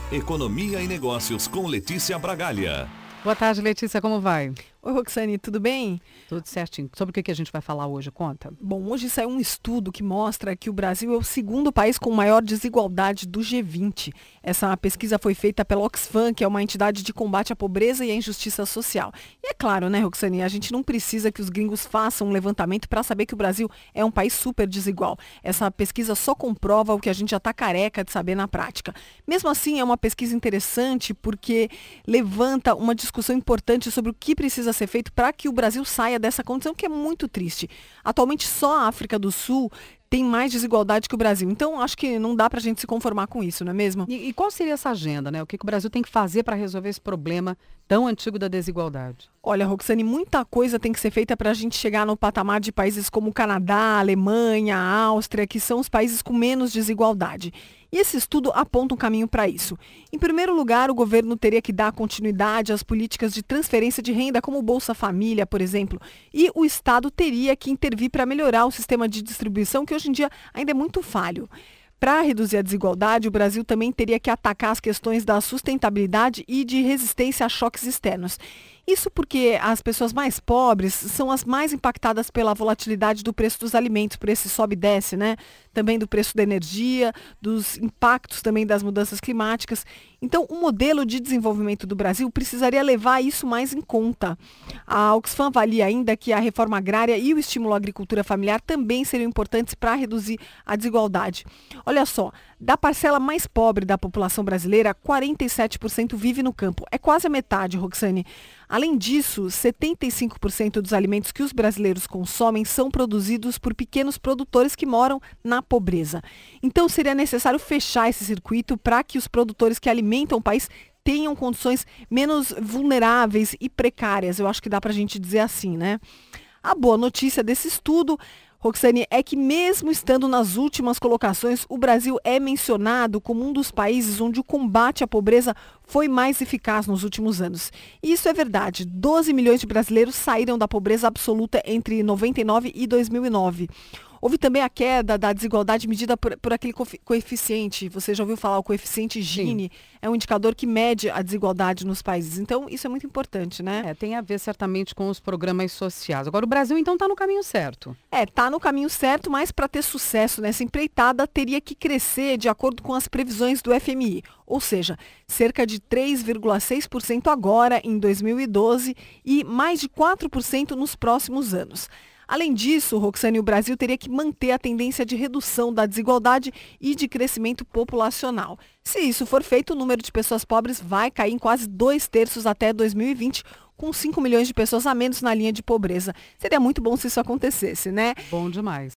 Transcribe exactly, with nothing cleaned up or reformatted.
Economia e Negócios com Letícia Bragalha. Boa tarde, Letícia, como vai? Oi, Roxane, tudo bem? Tudo certinho. Sobre o que que a gente vai falar hoje? Conta. Bom, hoje saiu um estudo que mostra que o Brasil é o segundo país com maior desigualdade do G vinte. Essa pesquisa foi feita pela Oxfam, que é uma entidade de combate à pobreza e à injustiça social. E é claro, né, Roxane, a gente não precisa que os gringos façam um levantamento para saber que o Brasil é um país super desigual. Essa pesquisa só comprova o que a gente já está careca de saber na prática. Mesmo assim, é uma pesquisa interessante porque levanta uma discussão importante sobre o que precisa ser feito para que o Brasil saia dessa condição que é muito triste. Atualmente, só a África do Sul tem mais desigualdade que o Brasil. Então, acho que não dá para a gente se conformar com isso, não é mesmo? E, e qual seria essa agenda, né? O que, que o Brasil tem que fazer para resolver esse problema tão antigo da desigualdade? Olha, Roxane, muita coisa tem que ser feita para a gente chegar no patamar de países como o Canadá, Alemanha, Áustria, que são os países com menos desigualdade. E esse estudo aponta um caminho para isso. Em primeiro lugar, o governo teria que dar continuidade às políticas de transferência de renda, como o Bolsa Família, por exemplo. E o Estado teria que intervir para melhorar o sistema de distribuição, que hoje em dia ainda é muito falho. Para reduzir a desigualdade, o Brasil também teria que atacar as questões da sustentabilidade e de resistência a choques externos. Isso porque as pessoas mais pobres são as mais impactadas pela volatilidade do preço dos alimentos, por esse sobe e desce, né? Também do preço da energia, dos impactos também das mudanças climáticas. Então, o modelo de desenvolvimento do Brasil precisaria levar isso mais em conta. A Oxfam avalia ainda que a reforma agrária e o estímulo à agricultura familiar também seriam importantes para reduzir a desigualdade. Olha só, da parcela mais pobre da população brasileira, quarenta e sete por cento vive no campo. É quase a metade, Roxane. Além disso, setenta e cinco por cento dos alimentos que os brasileiros consomem são produzidos por pequenos produtores que moram na pobreza. Então, seria necessário fechar esse circuito para que os produtores que alimentam o país tenham condições menos vulneráveis e precárias. Eu acho que dá para a gente dizer assim, né? A boa notícia desse estudo, Roxane, é que mesmo estando nas últimas colocações, o Brasil é mencionado como um dos países onde o combate à pobreza foi mais eficaz nos últimos anos. E isso é verdade. doze milhões de brasileiros saíram da pobreza absoluta entre noventa e nove e dois mil e nove. Houve também a queda da desigualdade medida por, por aquele coeficiente. Você já ouviu falar, o coeficiente Gini? Sim. É um indicador que mede a desigualdade nos países. Então, isso é muito importante, né? É, tem a ver certamente com os programas sociais. Agora, o Brasil, então, está no caminho certo. É, está no caminho certo, mas para ter sucesso nessa empreitada, teria que crescer de acordo com as previsões do F M I. Ou seja, cerca de três vírgula seis por cento agora, em dois mil e doze, e mais de quatro por cento nos próximos anos. Além disso, Roxane, o Brasil teria que manter a tendência de redução da desigualdade e de crescimento populacional. Se isso for feito, o número de pessoas pobres vai cair em quase dois terços até dois mil e vinte, com cinco milhões de pessoas a menos na linha de pobreza. Seria muito bom se isso acontecesse, né? Bom demais.